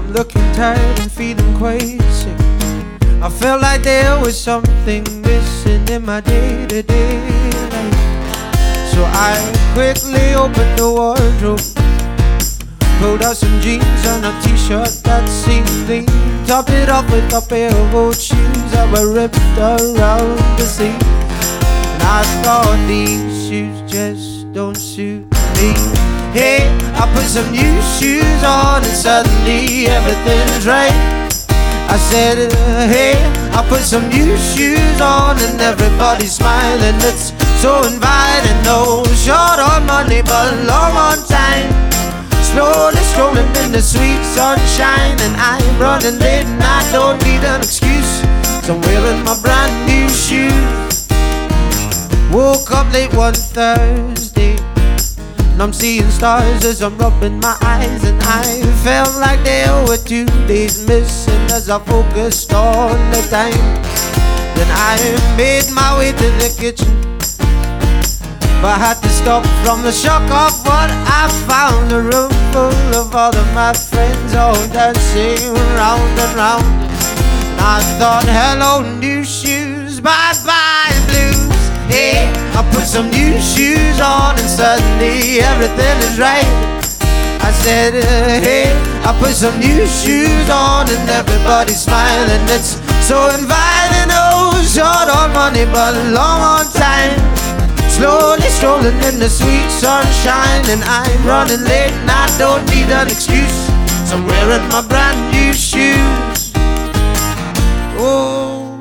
I'm looking tired and feeling quite sick. I felt like there was something missing in my day-to-day life. So I quickly opened the wardrobe, pulled out some jeans and a t-shirt that seemed clean, topped it off with a pair of old shoes that were ripped around the seam. And I thought these shoes just don't suit me. Hey, I put some new shoes on and suddenly everything's right. I said, hey, I put some new shoes on and everybody's smiling. It's so inviting, no short on money but long on time. Slowly strolling in the sweet sunshine, and I'm running late and I don't need an excuse, so I'm wearing my brand new shoes. Woke up late one Thursday, and I'm seeing stars as I'm rubbing my eyes, and I felt like there were 2 days missing as I focused on the time. Then I made my way to the kitchen, but I had to stop from the shock of what I found. A room full of all of my friends all dancing round and round. And I thought, hello new shoes, bye bye blues. Hey, I put some new shoes on and suddenly everything is right. I said, hey, I put some new shoes on and everybody's smiling. It's so inviting, oh, short on money but long on time. Slowly strolling in the sweet sunshine, and I'm running late and I don't need an excuse, so I'm wearing my brand new shoes. Oh,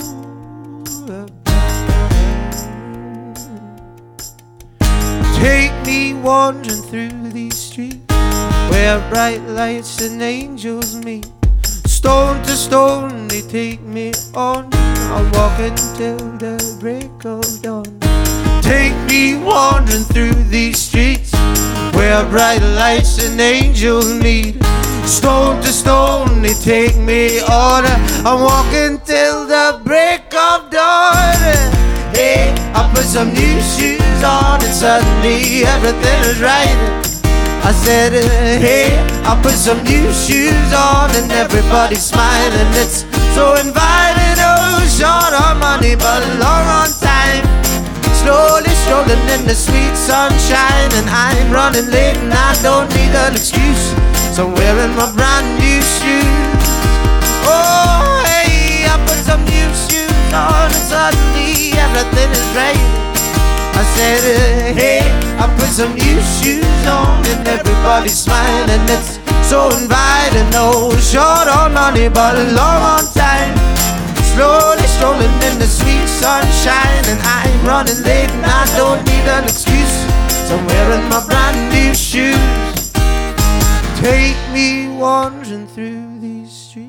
take me wandering through these streets where bright lights and angels meet. Stone to stone they take me on, I'll walk until the break of dawn. Take me wandering through these streets where bright lights and angels meet. Stone to stone they take me on, I'm walking till the break of dawn. Hey, I put some new shoes on and suddenly everything is right. I said, hey, I put some new shoes on and everybody's smiling. It's so inviting, oh, short on money but long on time. Slowly strolling in the sweet sunshine, and I'm running late and I don't need an excuse, so I'm wearing my brand new shoes. Oh, hey, I put some new shoes on and suddenly everything is right. I said, hey, I put some new shoes on and everybody's smiling. It's so inviting, no short on money but long on time. Slowly strolling in the sweet sunshine, and I'm running late and I don't need an excuse, so I'm wearing my brand new shoes. Take me wandering through these streets.